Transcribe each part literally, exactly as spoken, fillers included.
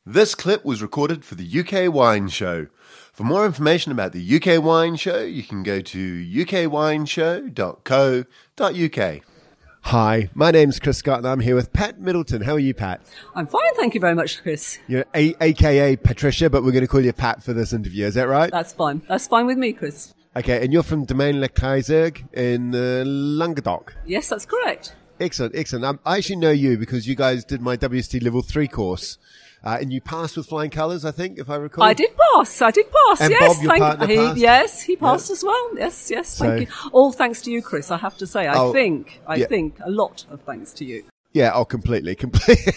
This clip was recorded for the U K Wine Show. For more information about the U K Wine Show, you can go to u k wine show dot co dot u k. Hi, my name's Chris Scott and I'm here with Pat Middleton. How are you, Pat? I'm fine, thank you very much, Chris. You're a- AKA Patricia, but we're going to call you Pat for this interview. Is that right? That's fine. That's fine with me, Chris. Okay, and you're from Domaine Le Kaiser in uh, Languedoc. Yes, that's correct. Excellent, excellent. Um, I actually know you because you guys did my W S T Level three course. Uh, and you passed with flying colours, I think, if I recall. I did pass. I did pass. And yes, Bob, your thank partner, he, passed? Yes, he passed Yeah. as well. Yes, yes. So- Thank you. All thanks to you, Chris. I have to say. I Oh, think. I yeah. think a lot of thanks to you. Yeah, oh, completely, completely.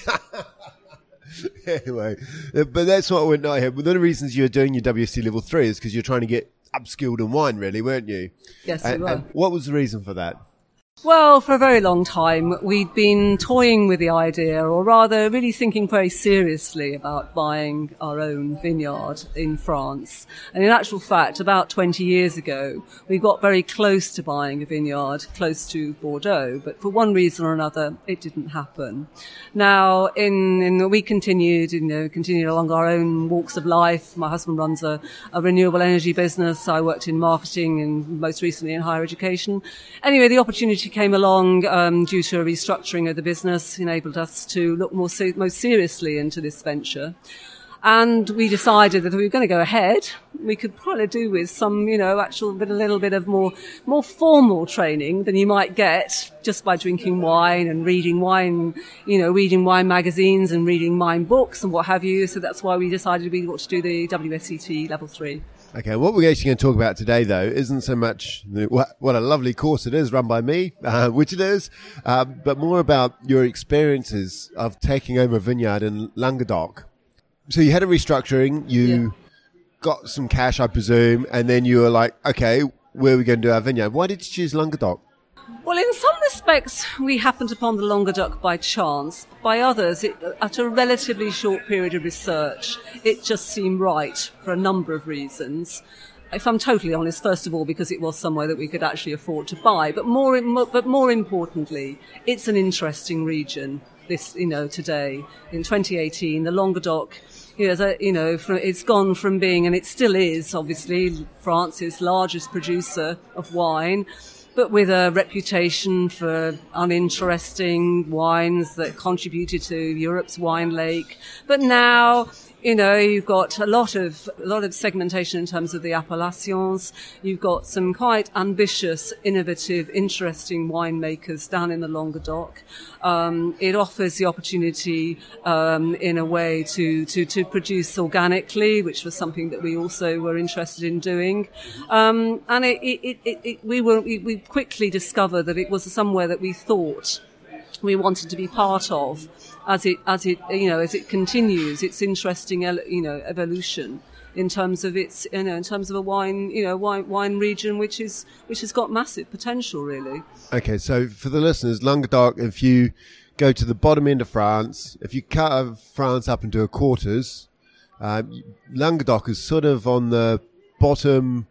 Anyway, uh, but that's what we're not here. One of the reasons you're doing your W S T Level three is because you're trying to get upskilled in wine, really, weren't you? Yes, And, we were. and what was the reason for that? Well, for a very long time, we'd been toying with the idea, or rather really thinking very seriously about buying our own vineyard in France. And in actual fact, about twenty years ago, we got very close to buying a vineyard close to Bordeaux, but for one reason or another, it didn't happen. Now, in, in we continued, you know, continued along our own walks of life. My husband runs a, a renewable energy business. I worked in marketing and most recently in higher education. Anyway, the opportunity came along um, due to a restructuring of the business, enabled us to look more se- most seriously into this venture. And we decided that if we were going to go ahead, we could probably do with some, you know, actual bit, a little bit of more, more formal training than you might get just by drinking wine and reading wine, you know, reading wine magazines and reading wine books and what have you. So that's why we decided we ought to do the W S E T Level three. Okay, what we're actually going to talk about today, though, isn't so much the, what, what a lovely course it is run by me, uh, which it is, uh, but more about your experiences of taking over a vineyard in Languedoc. So you had a restructuring, you Yeah. got some cash, I presume, and then you were like, okay, where are we going to do our vineyard? Why did you choose Languedoc? Well, in some respects, we happened upon the Languedoc by chance. By others, it, at a relatively short period of research, it just seemed right for a number of reasons. If I'm totally honest, first of all, because it was somewhere that we could actually afford to buy, but more, but more importantly, it's an interesting region. This, you know, today in twenty eighteen, the Languedoc, you know, the, you know, from, it's gone from being, and it still is, obviously, France's largest producer of wine, but with a reputation for uninteresting wines that contributed to Europe's wine lake. But now, you know, you've got a lot of a lot of segmentation in terms of the appellations. You've got some quite ambitious, innovative, interesting winemakers down in the Languedoc. Um, it offers the opportunity, um, in a way, to, to to produce organically, which was something that we also were interested in doing. Um, and it, it, it, it, we were we, we quickly discovered that it was somewhere that we thought we wanted to be part of, as it, as it, you know, as it continues its interesting, you know, evolution in terms of its, you know, in terms of a wine, you know, wine, wine region which is, which has got massive potential, really. Okay, so for the listeners, Languedoc, if you go to the bottom end of France, if you cut France up into quarters, um, Languedoc is sort of on the bottom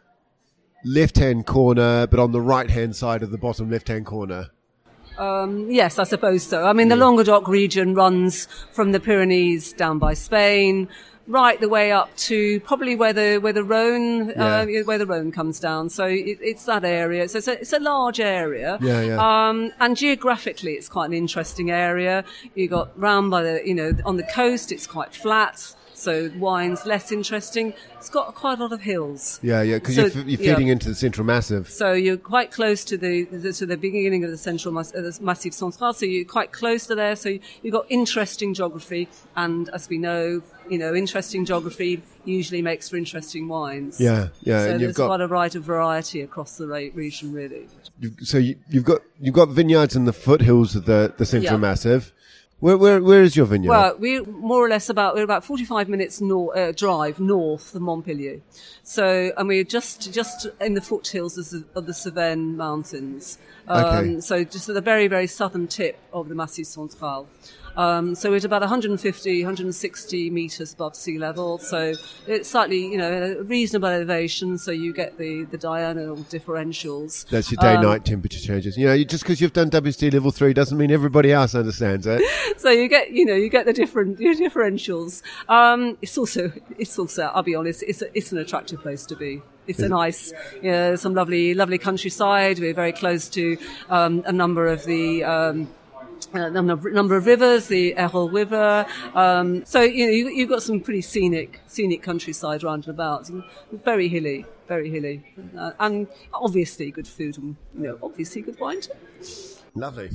left-hand corner, but on the right-hand side of the bottom left-hand corner. Um, yes, I suppose so. I mean, the Languedoc region runs from the Pyrenees down by Spain, right the way up to probably where the where the Rhone uh, Yeah. where the Rhone comes down. So it, it's that area. So it's a, it's a large area. Yeah, yeah. Um, and geographically, it's quite an interesting area. You got round by the, you know, on the coast, it's quite flat. So wine's less interesting. It's got quite a lot of hills. Yeah, yeah, because So, you're, f- you're yeah. feeding into the Central Massive. So you're quite close to the, the to the beginning of the central Mas- uh, the Massif Central. So you're quite close to there. So you, you've got interesting geography, and as we know, you know, interesting geography usually makes for interesting wines. Yeah, yeah, So and you've there's got quite a right of variety across the ra- region, really. you've, so you, you've got you've got vineyards in the foothills of the the Central Yeah. Massive. Where where where is your vineyard? Well, we're more or less about we're about forty-five minutes nor- uh, drive north of Montpellier. So, and we're just just in the foothills of the, of the Cevennes Mountains. Um, Okay. So just at the very, very southern tip of the Massif Central. Um, so it's about one hundred fifty, one hundred sixty metres above sea level. So it's slightly, you know, a reasonable elevation. So you get the, the diurnal differentials. That's your day-night um, temperature changes. You know, you, just because you've done W S T level three doesn't mean everybody else understands it. So you get, you know, you get the different your differentials. Um, it's also, it's also, I'll be honest, it's a, it's an attractive place to be. It's a nice, you know, some lovely, lovely countryside. We're very close to um, a number of the. Um, A number, number of rivers, the Errol River. Um, so, you know, you, you've got some pretty scenic, scenic countryside round and about. Very hilly, very hilly. Uh, and obviously good food and, you know, obviously good wine too. Lovely.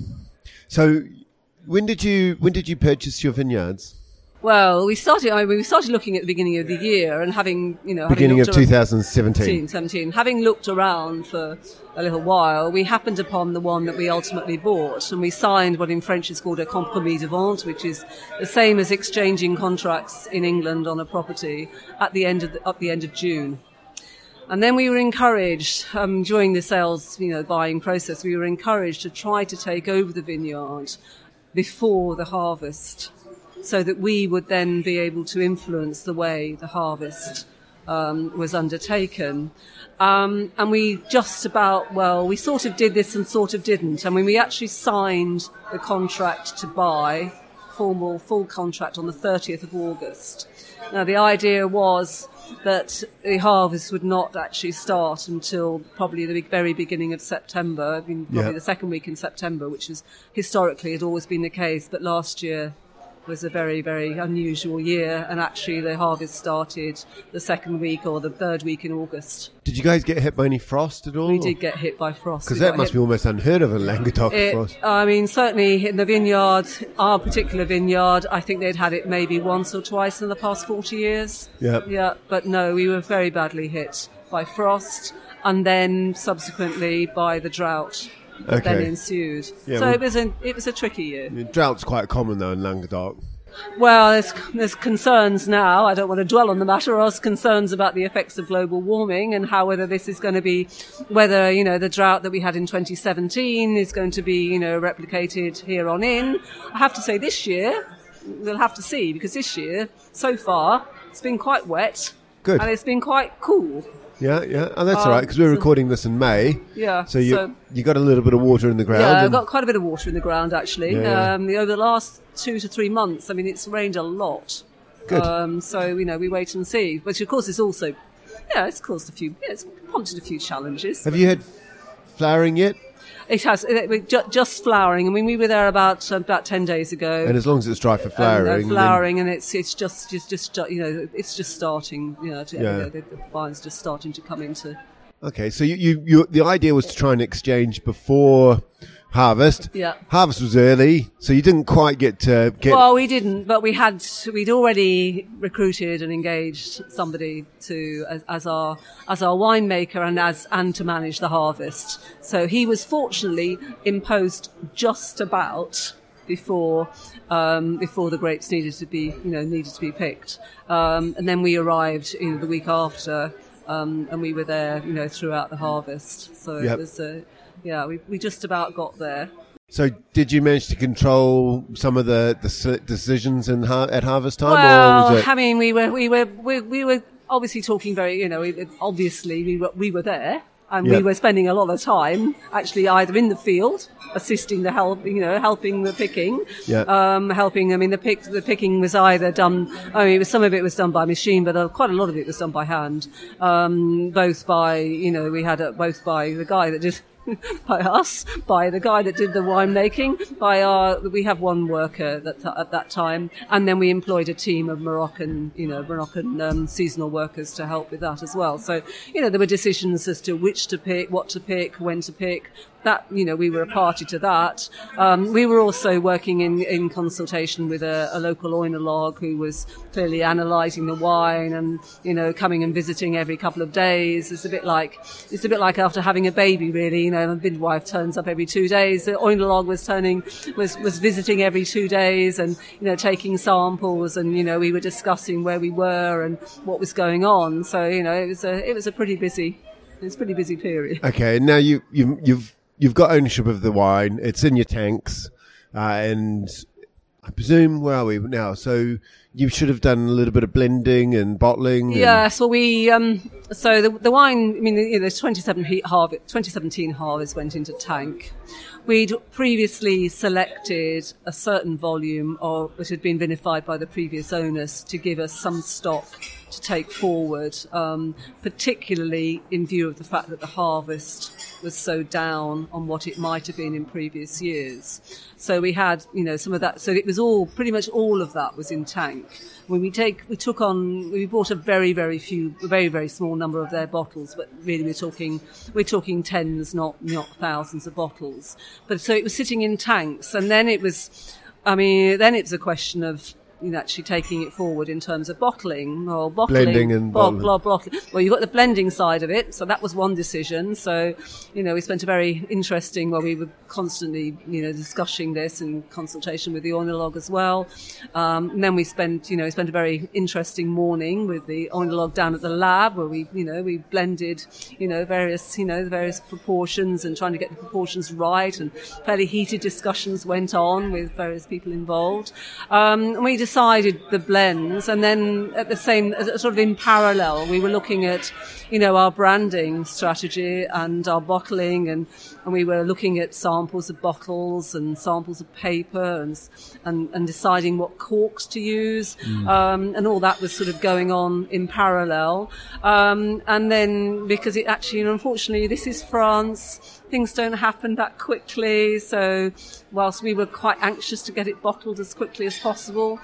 So, when did you, when did you purchase your vineyards? Well, we started, I mean, we started looking at the beginning of the year and having, you know, beginning having of twenty seventeen. seventeen, having looked around for a little while, we happened upon the one that we ultimately bought, and we signed what in French is called a compromis de vente, which is the same as exchanging contracts in England on a property at the end of the, at the end of June. And then we were encouraged, um, during the sales, you know, buying process, we were encouraged to try to take over the vineyard before the harvest, so that we would then be able to influence the way the harvest um, was undertaken. Um, and we just about, well, we sort of did this and sort of didn't. I mean, we actually signed the contract to buy, formal full contract, on the thirtieth of August. Now, the idea was that the harvest would not actually start until probably the very beginning of September, I mean, probably Yeah. the second week in September, which is historically had always been the case, but last year was a very, very unusual year, and actually the harvest started the second week or the third week in August. Did you guys get hit by any frost at all? We did get hit by frost. Because We that got must hit- be almost unheard of in Languedoc, It, frost. I mean, certainly in the vineyard, our particular vineyard, I think they'd had it maybe once or twice in the past forty years. Yep. Yeah, but no, we were very badly hit by frost, and then subsequently by the drought that then Okay. ensued. Yeah, so well- it was a it was a tricky year. I mean, drought's quite common, though, in Languedoc. Well, there's, there's concerns now. I don't want to dwell on the matter. There's concerns about the effects of global warming and how whether this is going to be, whether, you know, the drought that we had in twenty seventeen is going to be, you know, replicated here on in. I have to say this year, we'll have to see, because this year, so far, it's been quite wet. Good. And it's been quite cool. Yeah, yeah. And that's all Um, right, because we're so- recording this in May. Yeah. So you so- you got a little bit of water in the ground. Yeah, I've and- got quite a bit of water in the ground, actually. Yeah, yeah. Um, over the last two to three months, I mean, it's rained a lot. Good. Um, so, you know, we wait and see. Which, of course, is also, yeah, it's caused a few, yeah, it's prompted a few challenges. Have you had flowering yet? It has, it, it, ju- just flowering. I mean, we were there about uh, about ten days ago. And as long as it's dry for and, uh, flowering. then- flowering, and it's it's just just just you know it's just starting. You know, to, Yeah. you know the, the vines just starting to come into. Okay, so you, you, you, the idea was to try and exchange before harvest. Yeah. Harvest was early, so you didn't quite get to get. Well, we didn't, but we had we'd already recruited and engaged somebody to as, as our as our winemaker and as and to manage the harvest. So he was fortunately imposed just about before um, before the grapes needed to be you know needed to be picked, um, and then we arrived you know, the week after, um, and we were there you know throughout the harvest. So Yep. it was uh, yeah we we just about got there. So did you manage to control some of the, the s- decisions in har- at harvest time, or Well, was it? I mean, we were we were we, we were obviously talking very, you know, we, obviously we were we were there, and Yep. we were spending a lot of time actually either in the field assisting the help, you know, helping the picking, Yeah. um, helping. I mean, the pick the picking was either done. I mean, it was, some of it was done by machine, but uh, quite a lot of it was done by hand. Um, both by, you know, we had uh, both by the guy that did. by us, by the guy that did the winemaking, by our, we have one worker that, at that time, and then we employed a team of Moroccan, you know, Moroccan um, seasonal workers to help with that as well. So, you know, there were decisions as to which to pick, what to pick, when to pick. That, you know, we were a party to that. Um, we were also working in, in consultation with a, a local oenologue who was clearly analysing the wine and, you know, coming and visiting every couple of days. It's a bit like, it's a bit like after having a baby, really. You know, a midwife turns up every two days. The oenologue was turning, was, was visiting every two days and, you know, taking samples, and, you know, we were discussing where we were and what was going on. So, you know, it was a, it was a pretty busy, it was a pretty busy period. Okay, now you you've, you've you've got ownership of the wine. It's in your tanks, uh, and I presume, where are we now? So you should have done a little bit of blending and bottling. And Yes, well, we um, so the the wine. I mean, you know, the twenty-seven harvest, twenty seventeen harvest went into tank. We'd previously selected a certain volume of which had been vinified by the previous owners to give us some stock to take forward, um, particularly in view of the fact that the harvest was so down on what it might have been in previous years. So we had, you know, some of that. So it was all, pretty much all of that was in tank. When we take, we took on, we bought a very, very few, a very, very small number of their bottles, but really we're talking, we're talking tens, not, not thousands of bottles. But so it was sitting in tanks, and then it was, I mean, then it's a question of, you know, actually taking it forward in terms of bottling or bottling, blending and blah, bottling. blah, blah. Well, you've got the blending side of it, so that was one decision. So, you know, we spent a very interesting, well, we were constantly, you know, discussing this in consultation with the oenologue as well. Um, and then we spent, you know, we spent a very interesting morning with the oenologue down at the lab where we, you know, we blended, you know, various, you know, various proportions and trying to get the proportions right, and fairly heated discussions went on with various people involved. Um, and we decided the blends, and then at the same, sort of in parallel, we were looking at, you know, our branding strategy and our bottling, and, and we were looking at samples of bottles and samples of paper, and and, and deciding what corks to use, mm. um, and all that was sort of going on in parallel. Um, and then, because it actually, unfortunately, this is France, things don't happen that quickly, so whilst we were quite anxious to get it bottled as quickly as possible,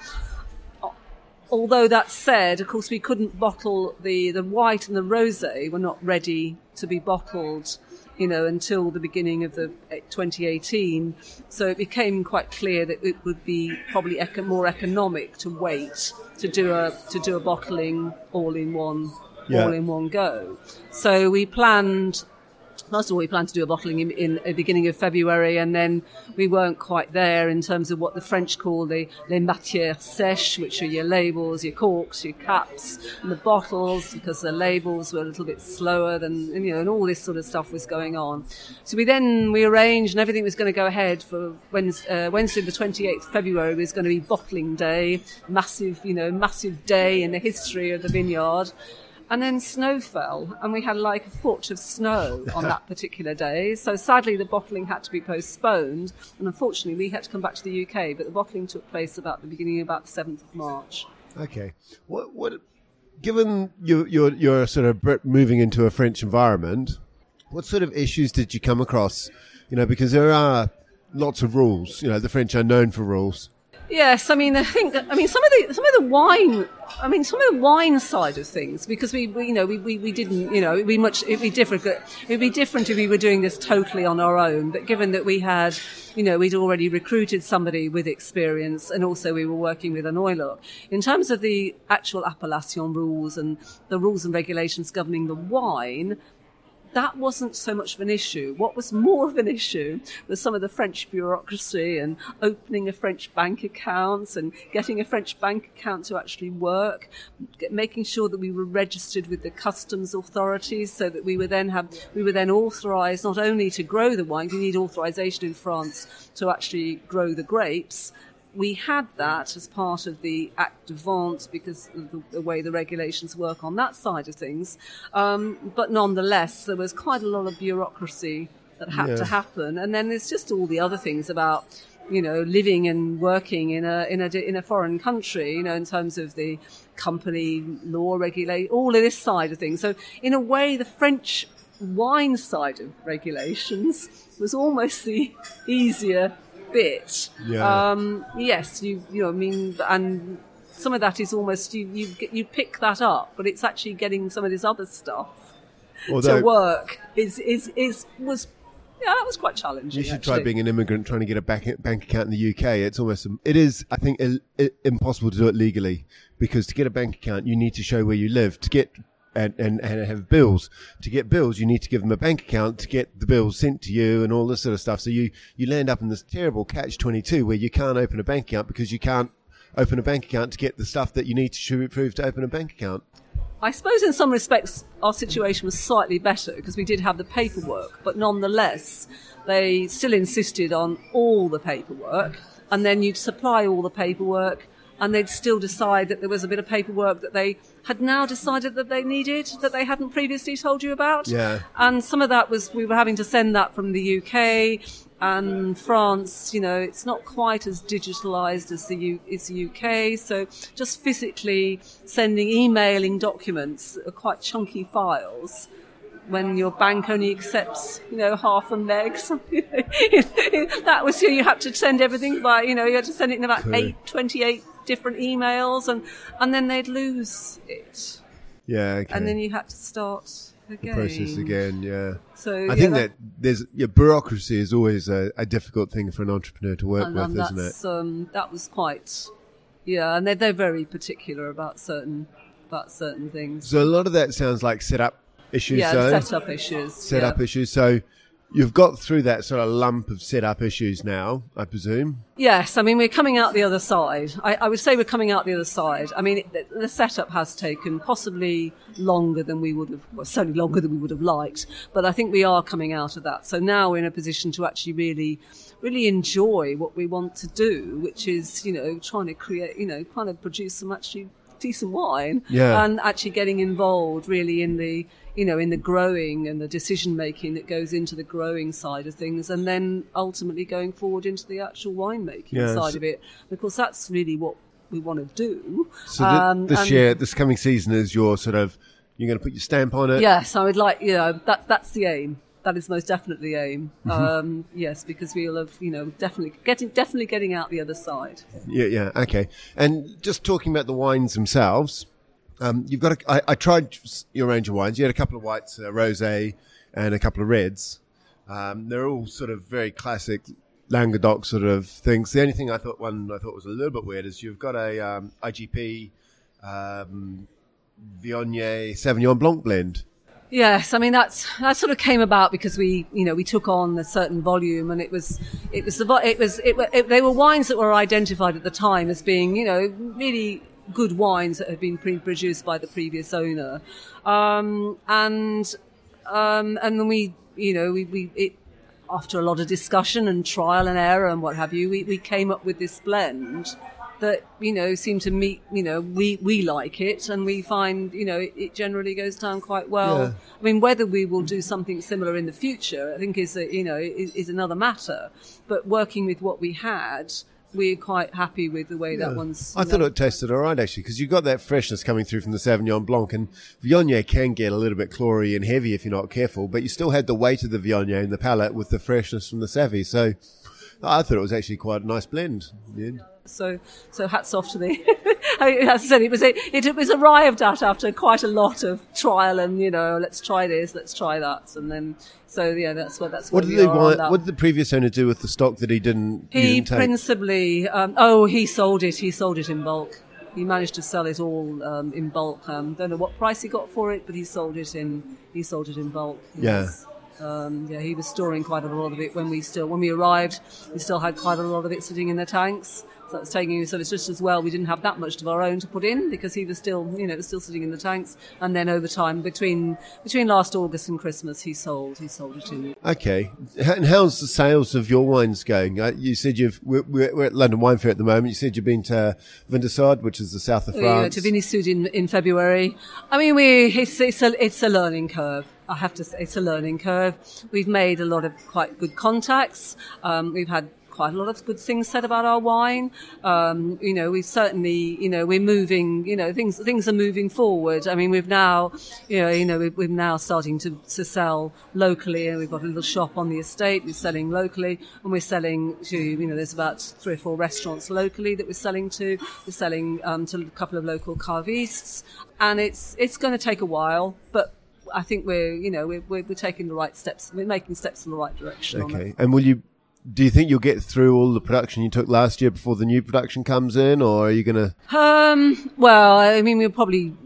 although that said, of course, we couldn't bottle the, the white and the rosé were not ready to be bottled, you know, until the beginning of the twenty eighteen. So it became quite clear that it would be probably eco- more economic to wait to do a to do a bottling all in one yeah. all in one go. So we planned. First of all, we planned to do a bottling in, in the beginning of February, and then we weren't quite there in terms of what the French call the les matières sèches, which are your labels, your corks, your caps, and the bottles, because the labels were a little bit slower than, you know, and all this sort of stuff was going on. So we then, we arranged, and everything was going to go ahead for Wednesday, uh, Wednesday the twenty-eighth of February was going to be bottling day, massive, you know, massive day in the history of the vineyard. And then snow fell, and we had like a foot of snow on that particular day. So sadly, the bottling had to be postponed, and unfortunately, we had to come back to the U K. But the bottling took place about the beginning, about the seventh of March. Okay. What? What? Given you, you're you're sort of moving into a French environment, what sort of issues did you come across? You know, because there are lots of rules. You know, the French are known for rules. Yes, I mean, I think, I mean, some of the, some of the wine, I mean, some of the wine side of things, because we, we you know, we, we, we didn't, you know, it'd be much, it'd be different, it'd be different if we were doing this totally on our own, but given that we had, you know, we'd already recruited somebody with experience, and also we were working with an oenologue. In terms of the actual appellation rules and the rules and regulations governing the wine, that wasn't so much of an issue. What was more of an issue was some of the French bureaucracy and opening a French bank account and getting a French bank account to actually work, making sure that we were registered with the customs authorities so that we were then have we were then authorised not only to grow the wine, you need authorisation in France to actually grow the grapes. We had that as part of the Acte de Vente because of the, the way the regulations work on that side of things. Um, but nonetheless, there was quite a lot of bureaucracy that had yeah. to happen. And then there's just all the other things about, you know, living and working in a in a in a foreign country, you know, in terms of the company law regulate, all of this side of things. So in a way, the French wine side of regulations was almost the easier bit. Yeah. Um, yes, you you know, I mean, and some of that is almost you you you pick that up, but it's actually getting some of this other stuff Although, to work is is is was yeah, that was quite challenging. You should actually. try being an immigrant trying to get a bank bank account in the U K. It's almost it is I think it, it, impossible to do it legally, because to get a bank account you need to show where you live. To get And, and, and have bills. To get bills, you need to give them a bank account to get the bills sent to you and all this sort of stuff. So you, you land up in this terrible catch twenty-two where you can't open a bank account because you can't open a bank account to get the stuff that you need to prove to open a bank account. I suppose in some respects our situation was slightly better because we did have the paperwork, but nonetheless they still insisted on all the paperwork, and then you'd supply all the paperwork and they'd still decide that there was a bit of paperwork that they had now decided that they needed, that they hadn't previously told you about. Yeah. And some of that was, we were having to send that from the U K and France. You know, it's not quite as digitalised as the, U, as the U K, so just physically sending, emailing documents are quite chunky files when your bank only accepts, you know, half a meg. That was, you had to send everything by, you know, you had to send it in about Cool. eight, twenty-eight different emails, and, and then they'd lose it. Yeah, okay. And then you had to start the again. process again, yeah. So I yeah, think that there's yeah, bureaucracy is always a, a difficult thing for an entrepreneur to work and, with, and isn't it? that's, um, that was quite, yeah, and they're, they're very particular about certain, about certain things. So a lot of that sounds like setup issues. Yeah, so set-up issues. setup yeah. issues. So you've got through that sort of lump of setup issues now, I presume. Yes, I mean, we're coming out the other side. I, I would say we're coming out the other side. I mean, it, the setup has taken possibly longer than we would have, well, certainly longer than we would have liked, but I think we are coming out of that. So now we're in a position to actually really, really enjoy what we want to do, which is, you know, trying to create, you know, kind of produce some actually decent wine, Yeah. and actually getting involved really in the, you know, in the growing and the decision making that goes into the growing side of things, and then ultimately going forward into the actual winemaking Yeah, side so- of it, because that's really what we want to do. So the, Um, this and- year, this coming season is your sort of, you're going to put your stamp on it. Yes, I would like, you know, that, that's the aim. That is most definitely the aim. Mm-hmm. Um, yes, because we'll have, you know, definitely getting, definitely getting out the other side. Yeah, yeah, okay. And just talking about the wines themselves, um, you've got. A, I, I tried your range of wines. You had a couple of whites, a rosé, and a couple of reds. Um, they're all sort of very classic Languedoc sort of things. The only thing I thought one I thought was a little bit weird is you've got a um, I G P um, Viognier Sauvignon Blanc blend. Yes, I mean that's that sort of came about because we, you know, we took on a certain volume, and it was, it was the, vo- it was, it, were- it, they were wines that were identified at the time as being, you know, really good wines that had been pre-produced by the previous owner, um, and um, and then we, you know, we, we it, after a lot of discussion and trial and error and what have you, we, we came up with this blend that, you know, seemed to meet, you know, we, we like it, and we find, you know, it, it generally goes down quite well. Yeah. I mean, whether we will do something similar in the future, I think is, a, you know, is, is another matter. But working with what we had, we're quite happy with the way that one's. I you thought know, it tasted all right, actually, because you've got that freshness coming through from the Sauvignon Blanc, and Viognier can get a little bit clory and heavy if you're not careful, but you still had the weight of the Viognier in the palate with the freshness from the Savvy. So I thought it was actually quite a nice blend. Yeah. So, so hats off to the. As I said, it was a, it, it was arrived at after quite a lot of trial and, you know, let's try this, let's try that, and then so yeah, that's what that's What what did we the are on wine, that. What did the previous owner do with the stock that he didn't? you He didn't take? principally, um, oh, he sold it. He sold it in bulk. He managed to sell it all um, in bulk. Um, don't know what price he got for it, but he sold it in. He sold it in bulk. Yeah. Yes. Um, yeah, he was storing quite a lot of it when we still when we arrived. We still had quite a lot of it sitting in the tanks. So it's taking. So it's just as well we didn't have that much of our own to put in because he was still, you know, it was still sitting in the tanks. And then over time, between between last August and Christmas, he sold. He sold it in. Okay. H- And how's the sales of your wines going? Uh, you said you've we're, we're we're at London Wine Fair at the moment. You said you've been to Vindesard, which is the south of Yeah, France. to Vinny Sud in, in February. I mean, we it's, it's a it's a learning curve. I have to say, it's a learning curve. We've made a lot of quite good contacts. Um, we've had quite a lot of good things said about our wine. Um, you know, we certainly, you know, we're moving. You know, things things are moving forward. I mean, we've now, you know, you know, we're, we're now starting to, to sell locally, and we've got a little shop on the estate. We're selling locally, and we're selling to, you know, there's about three or four restaurants locally that we're selling to. We're selling um, to a couple of local carvistes, and it's it's going to take a while, but I think we're, you know, we're, we're, we're taking the right steps. We're making steps in the right direction. On Okay. it. And will you? Do you think you'll get through all the production you took last year before the new production comes in, or are you going to? Um, well, I mean, we'll probably.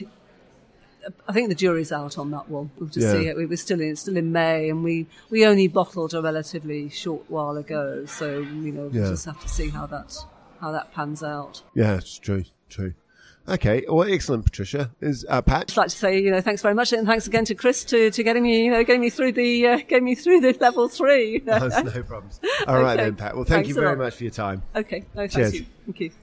Uh, I think the jury's out on that one. We'll just Yeah. see it. We were still in, still in May, and we, we only bottled a relatively short while ago. So you know, we'll Yeah. just have to see how that how that pans out. Yeah, it's true. True. Okay, well, excellent, Patricia. Is uh, Pat? I'd like to say, you know, thanks very much, and thanks again to Chris to, to getting me, you know, getting me through the, uh, getting me through the level three. That's no problems. All right Okay. then, Pat. Well, thank Thanks you a very lot. much for your time. Okay, no, thank Cheers. you. Thank you.